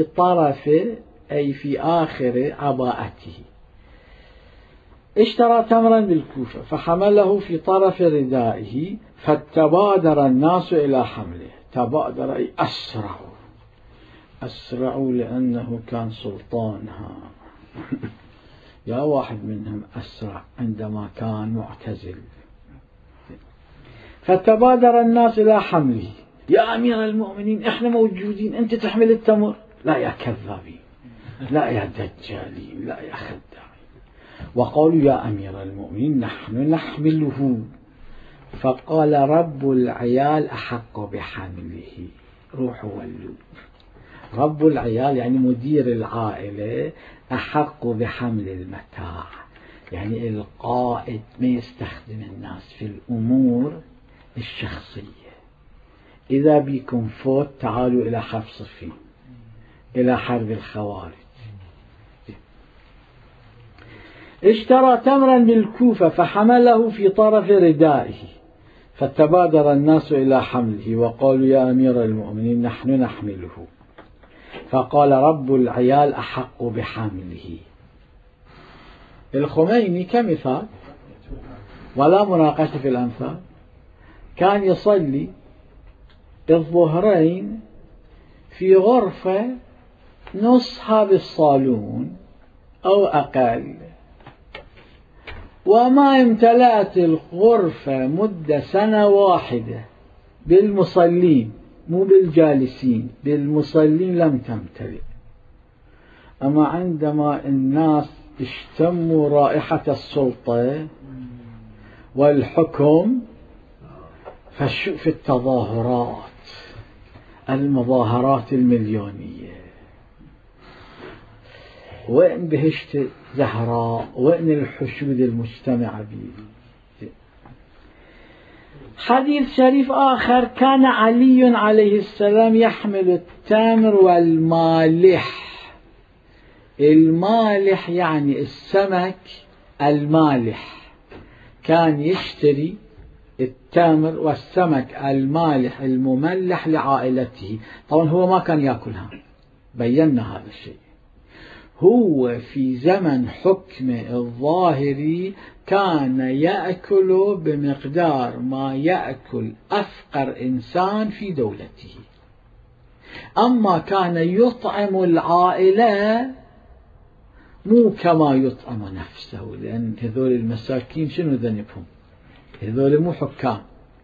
[SPEAKER 1] اشترى تمرا بالكوفة فحمله في طرف ردائه فتبادر الناس إلى حمله. تبادر أي أسرعوا، أسرعوا لأنه كان سلطانها. يا واحد منهم أسرع عندما كان معتزل. فتبادر الناس إلى حمله. يا أمير المؤمنين إحنا موجودين، أنت تحمل التمر؟ لا يا كذابين، لا يا دجالين، لا يا خداعين. وقالوا يا أمير المؤمنين نحن نحمله. فقال رب العيال أحق بحمله. روحوا ولوا. رب العيال يعني مدير العائلة أحق بحمل المتاع، يعني القائد ما يستخدم الناس في الأمور الشخصية. إذا بيكم فوت تعالوا إلى حرب صفين، إلى حرب الخوارج. اشترى تمرا بالكوفة فحمله في طرف ردائه فتبادر الناس إلى حمله وقالوا يا أمير المؤمنين نحن نحمله. فقال رب العيال أحق بحمله. الخميني كمثال ولا مناقشة في الأمثال كان يصلي الظهرين في غرفة نصها بالصالون أو أقل، وما امتلأت الغرفة مدة سنة واحدة بالمصلين، مو بالجالسين، بالمصلين لم تمتلئ. أما عندما الناس اشتموا رائحة السلطة والحكم فشو في التظاهرات، المظاهرات المليونية. وين بهشت زهراء، وين الحشود المجتمعة به. حديث شريف آخر كان علي عليه السلام يحمل التمر والمالح. المالح يعني السمك المالح، كان يشتري التمر والسمك المالح المملح لعائلته. طبعا هو ما كان يأكلها، بينا هذا الشيء. هو في زمن حكمه الظاهري كان يأكل بمقدار ما يأكل أفقر إنسان في دولته، أما كان يطعم العائلة مو كما يطعم نفسه، لأن هذول المساكين شنو ذنبهم؟ هذول مو حكام.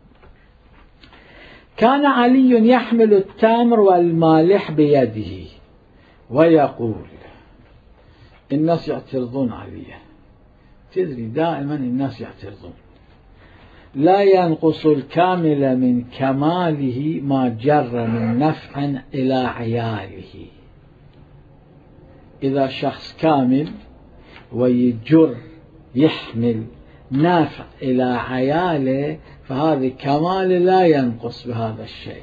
[SPEAKER 1] كان علي يحمل التمر والمالح بيده ويقول، الناس يعترضون عليه، تدري دائما الناس يعترضون، لا ينقص الكامل من كماله ما جر من نفع إلى عياله. إذا شخص كامل ويجر يحمل نافع إلى عياله فهذا كمال لا ينقص بهذا الشيء،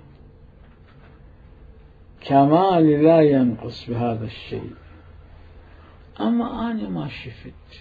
[SPEAKER 1] كمال لا ينقص بهذا الشيء. أما أنا ما شفت،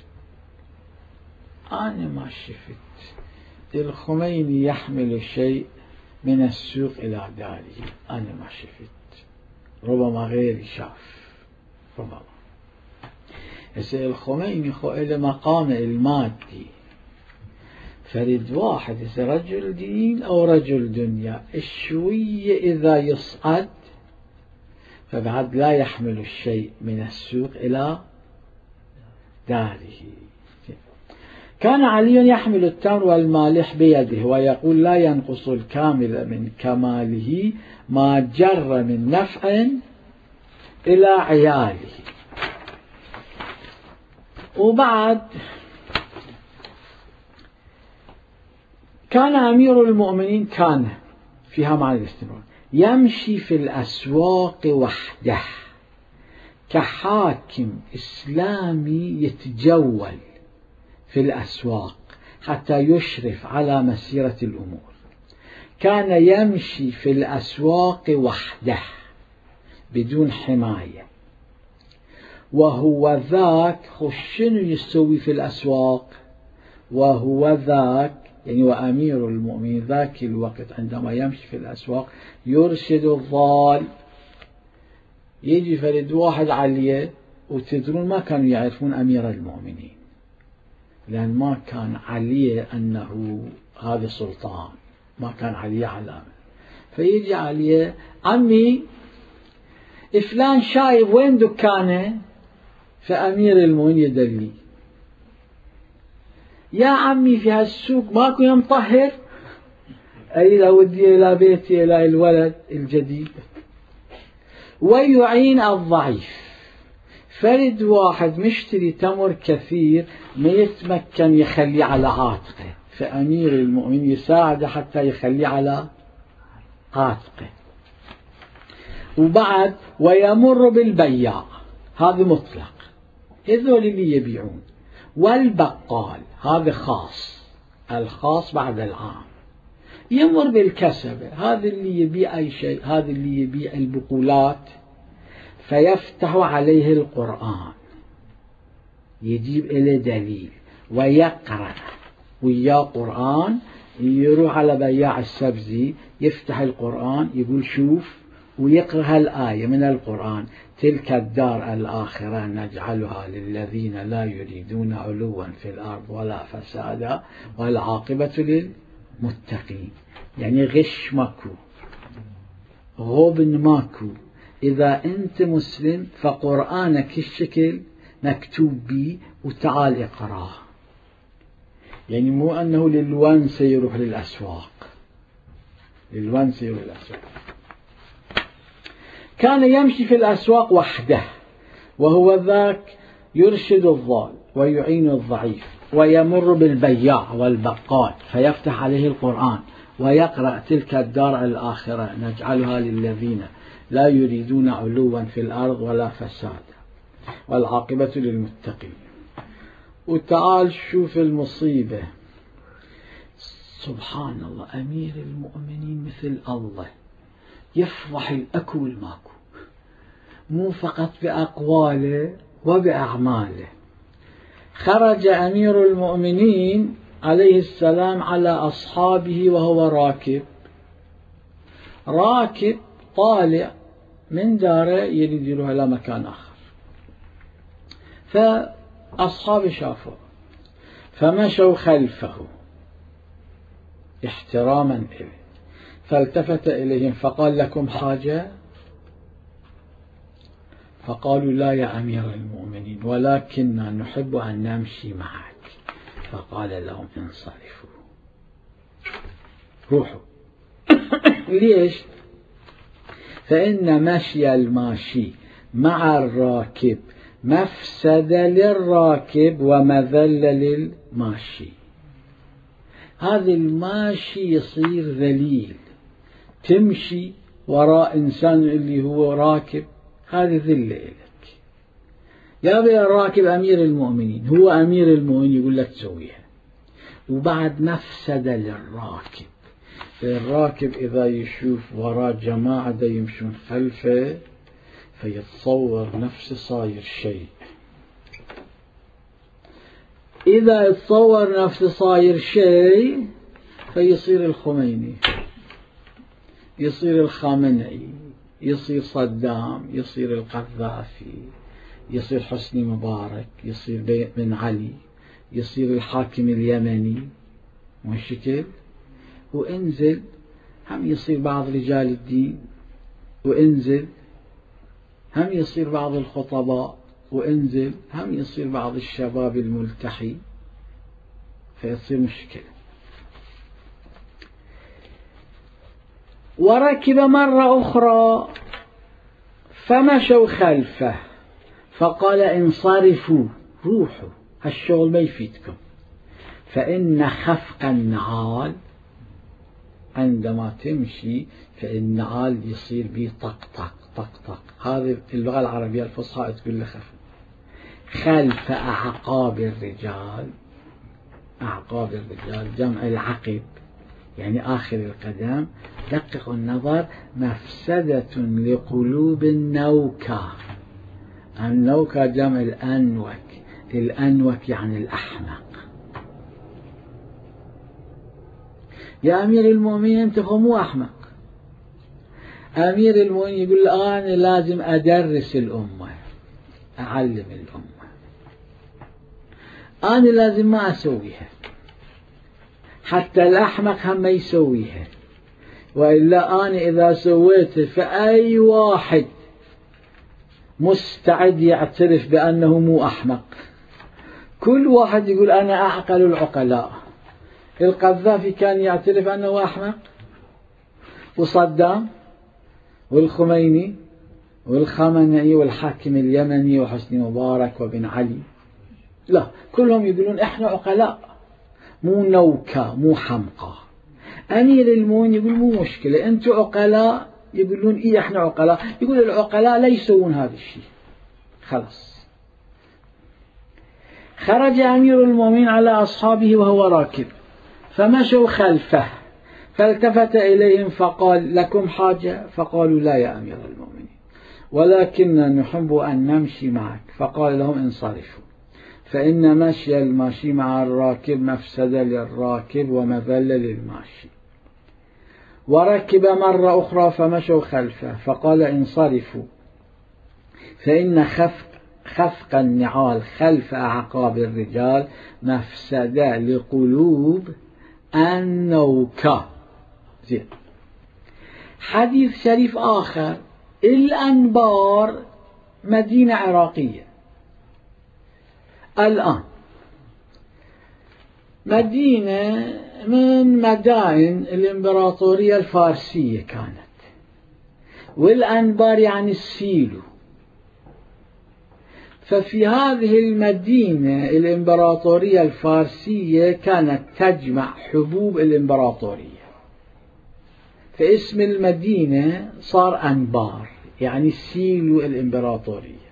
[SPEAKER 1] أنا ما شفت الخميني يحمل شيء من السوق إلى داره، أنا ما شفت، ربما غيري شاف، ربما. هسه الخميني خو إلى مقام المادي، فرد واحد هسه رجل دين أو رجل دنيا، الشوية إذا يصعد فبعد لا يحمل الشيء من السوق إلى داره. كان علي يحمل التمر والمالح بيده ويقول لا ينقص الكامل من كماله ما جر من نفع إلى عياله. وبعد كان أمير المؤمنين كان فيها مع الاستمرار يمشي في الأسواق وحده كحاكم إسلامي يتجول في الأسواق حتى يشرف على مسيرة الأمور. كان يمشي في الأسواق وحده بدون حماية، وهو ذاك شنو يستوي في الأسواق؟ وهو ذاك يعني وأمير المؤمنين ذاك الوقت عندما يمشي في الأسواق يرشد الضال. يجي فرد واحد عليه، وتدرون ما كانوا يعرفون أمير المؤمنين، لأن ما كان عليه أنه هذا سلطان، ما كان عليه علامة، فيجي عليه عمي فلان شايب وين دكانه؟ فأمير المؤمنين يدلي يا عمي في هالسوق ماكو يوم طهر، أي لو ودي إلى بيتي إلى الولد الجديد. ويعين الضعيف، فرد واحد مشتري تمر كثير ما يتمكن يخليه على عاتقه، فأمير المؤمنين يساعده حتى يخليه على عاتقه. وبعد ويمر بالبياع، هذا مطلق، هذول اللي يبيعون. والبقال هذا خاص، الخاص بعد العام. يمر بالكسبة، هذا اللي يبيع أي شيء، هذا اللي يبيع البقولات، فيفتح عليه القرآن، يجيب إليه دليل ويقرأ ويا قرآن. يروح على بياع السبزي يفتح القرآن يقول شوف، ويقرأ الآية من القرآن: تلك الدار الآخرة نجعلها للذين لا يريدون علوا في الأرض ولا فسادا والعاقبة للمتقين. يعني غش ماكو، غبن ماكو. إذا أنت مسلم فقرآنك الشكل مكتوب بي وتعال اقراه. يعني مو أنه للونس يروح للأسواق، للونس يروح للأسواق. كان يمشي في الأسواق وحده، وهو ذاك يرشد الضال ويعين الضعيف، ويمر بالبياع والبقال فيفتح عليه القرآن ويقرأ: تلك الدار الآخرة نجعلها للذين لا يريدون علوا في الأرض ولا فسادا والعاقبة للمتقين. وتعال شوف المصيبة، سبحان الله، أمير المؤمنين مثل الله يفضح الأكو والماكو، مو فقط بأقواله وبأعماله. خرج أمير المؤمنين عليه السلام على أصحابه وهو راكب، راكب طالع من داره يريد يروح إلى مكان آخر، فأصحابه شافوه فمشوا خلفه احتراما إليه، فالتفت إليهم فقال: لكم حاجة؟ فقالوا: لا يا أمير المؤمنين، ولكننا نحب أن نمشي معك. فقال لهم: انصرفوا، روحوا. ليش؟ فإن مشي الماشي مع الراكب مفسدة للراكب ومذلة للماشي. هذا الماشي يصير ذليل، تمشي وراء إنسان اللي هو راكب، هذه ذلة لك. يا بي الراكب أمير المؤمنين، هو أمير المؤمنين يقول لك تسويها، وبعد مفسدة للراكب. الراكب إذا يشوف وراء جماعة دا يمشون خلفه فيتصور نفسه صاير شيء، إذا يتصور نفسه صاير شيء فيصير الخميني، يصير الخامنئي، يصير صدام، يصير القذافي، يصير حسني مبارك، يصير بن علي، يصير الحاكم اليمني، مشكل. وانزل هم يصير بعض رجال الدين، وانزل هم يصير بعض الخطباء، وانزل هم يصير بعض الشباب الملتحي، فيصير مشكلة. وركب مرة أخرى فمشوا خلفه فقال: انصرفوا، روحوا، هالشغل ما يفيدكم، فإن خفق النعال، عندما تمشي فالنعال يصير بيه طق طق طق طق. هذه اللغة العربية الفصحى تقول له خف. خلف أعقاب الرجال، أعقاب الرجال جمع العقب يعني آخر القدم. دقق النظر: مفسدة لقلوب النوكة، النوكة جمع الأنوك، الأنوك يعني الأحمق. يا أمير المؤمنين أنت مو أحمق. أمير المؤمنين يقول: أنا لازم أدرس الأمة، أعلم الأمة، أنا لازم ما أسويها، حتى الأحمق هم ما يسويها، وإلا أنا إذا سويتها فأي واحد مستعد يعترف بأنه مو أحمق. كل واحد يقول أنا أعقل العقلاء. القذافي كان يعترف أنه أحمق، وصدام والخميني والخامنئي والحاكم اليمني وحسني مبارك وبن علي، لا، كلهم يقولون إحنا عقلاء، مو نوكا، مو حمقى. أمير المؤمنين يقول مو مشكلة، أنتم عقلاء، يقولون إيه إحنا عقلاء، يقول العقلاء لا يسوون هذا الشيء. خلاص. خرج أمير المؤمنين على أصحابه وهو راكب، فمشوا خلفه، فالتفت إليهم فقال: لكم حاجة؟ فقالوا: لا يا أمير المؤمنين، ولكننا نحب أن نمشي معك. فقال لهم: انصرفوا، فإن مشي الماشي مع الراكب مفسدة للراكب ومذلة للماشي. وركب مرة أخرى فمشوا خلفه، فقال: انصرفوا، فإن خفق, خفق النعال خلف أعقاب الرجال مفسدة لقلوب النوكة. زين. حديث شريف آخر: الأنبار مدينة عراقية الآن، مدينة من مدائن الإمبراطورية الفارسية كانت، والأنبار يعني السيلو. ففي هذه المدينة الإمبراطورية الفارسية كانت تجمع حبوب الإمبراطورية، فاسم المدينة صار أنبار، يعني السيلو الإمبراطورية.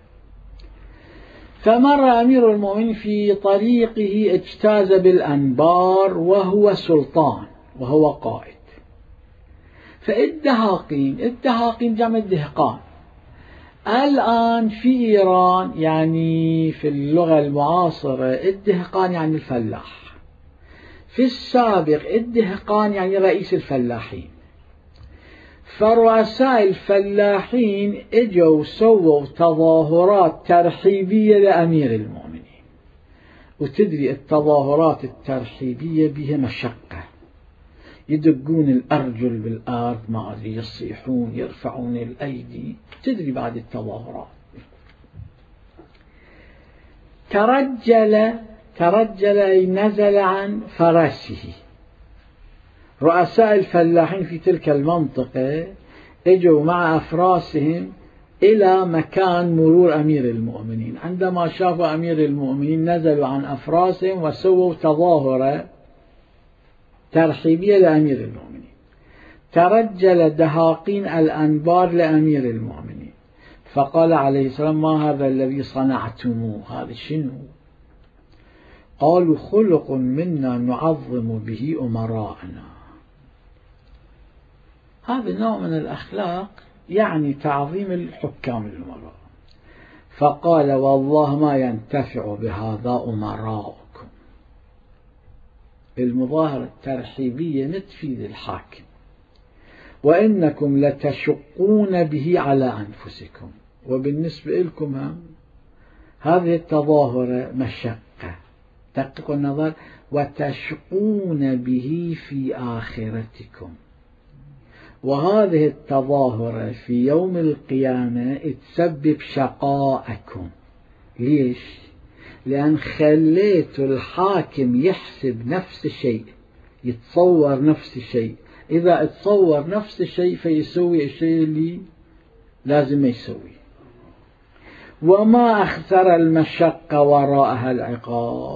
[SPEAKER 1] فمر أمير المؤمنين في طريقه اجتاز بالأنبار وهو سلطان وهو قائد. فالدهاقين، الدهاقين جمع الدهقان. الآن في إيران يعني في اللغة المعاصرة الدهقان يعني الفلاح، في السابق الدهقان يعني رئيس الفلاحين. فرؤساء الفلاحين اجوا سووا تظاهرات ترحيبية لأمير المؤمنين، وتدري التظاهرات الترحيبية بها مشقة، يدقون الأرجل بالأرض، ما أدري، يصيحون، يرفعون الأيدي، تدري بعد التظاهرات. ترجل ترجل أي نزل عن فرسه. رؤساء الفلاحين في تلك المنطقة اجوا مع أفراسهم إلى مكان مرور أمير المؤمنين. عندما شافوا أمير المؤمنين نزلوا عن أفراسهم وسووا تظاهرة ترحيبية لأمير المؤمنين. ترجل دهاقين الأنبار لأمير المؤمنين، فقال عليه السلام: ما هذا الذي صنعتموه؟ هذا شنو؟ قالوا: خلق منا نعظم به أمراءنا. هذا نوع من الأخلاق، يعني تعظيم الحكام الأمراء. فقال: والله ما ينتفع بهذا أمراؤكم. المظاهرة الترحيبية نتفيد الحاكم، وإنكم لتشقون به على أنفسكم، وبالنسبة لكم هم هذه التظاهرة مشقة. دققوا النظر: وتشقون به في آخرتكم. وهذه التظاهرة في يوم القيامة تسبب شقاءكم. ليش؟ لأن خليتوا الحاكم يحسب نفس الشيء، يتصور نفس الشيء. إذا تصور نفس الشيء فيسوي الشيء اللي لازم يسوي. وما أخسر المشقة وراءها العقاب.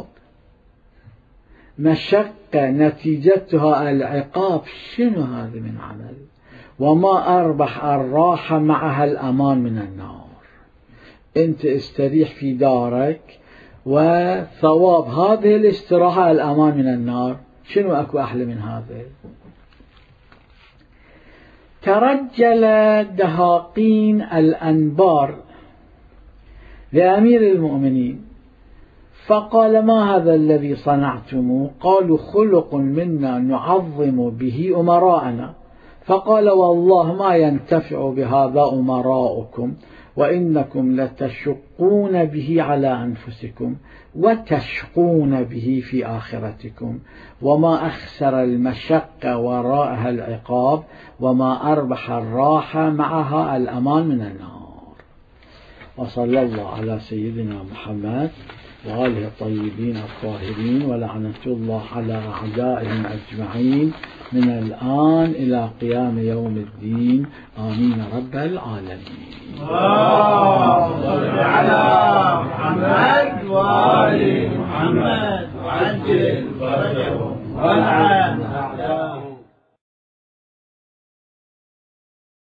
[SPEAKER 1] مشقة نتيجتها العقاب، شنو هذا من عمل؟ وما أربح الراحة معها الأمان من النار. أنت استريح في دارك، وثواب هذه الاستراحة الأمان من النار، شنو أكو أحلى من هذا؟ ترجل دهاقين الأنبار لأمير المؤمنين، فقال: ما هذا الذي صنعتموه؟ قالوا: خلق منا نعظم به أمراءنا. فقال: والله ما ينتفع بهذا أمراؤكم، وإنكم لتشقون به على أنفسكم وتشقون به في آخرتكم، وما أخسر المشقة وراءها العقاب، وما أربح الراحة معها الأمان من النار. وصلى الله على سيدنا محمد وآله الطيبين الطاهرين، ولعنة الله على أعدائهم أجمعين من الآن إلى قيام يوم الدين، آمين رب العالمين.
[SPEAKER 2] اللهم صل على محمد وآل محمد وعجل فرجهم والعن أعداءهم.